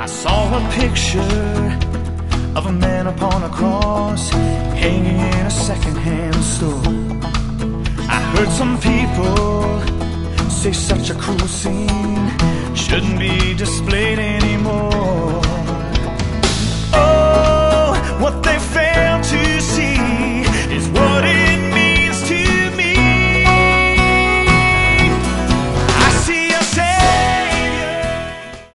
I saw a picture of a man upon a cross, hanging in a second-hand store. I heard some people say such a cruel scene shouldn't be displayed in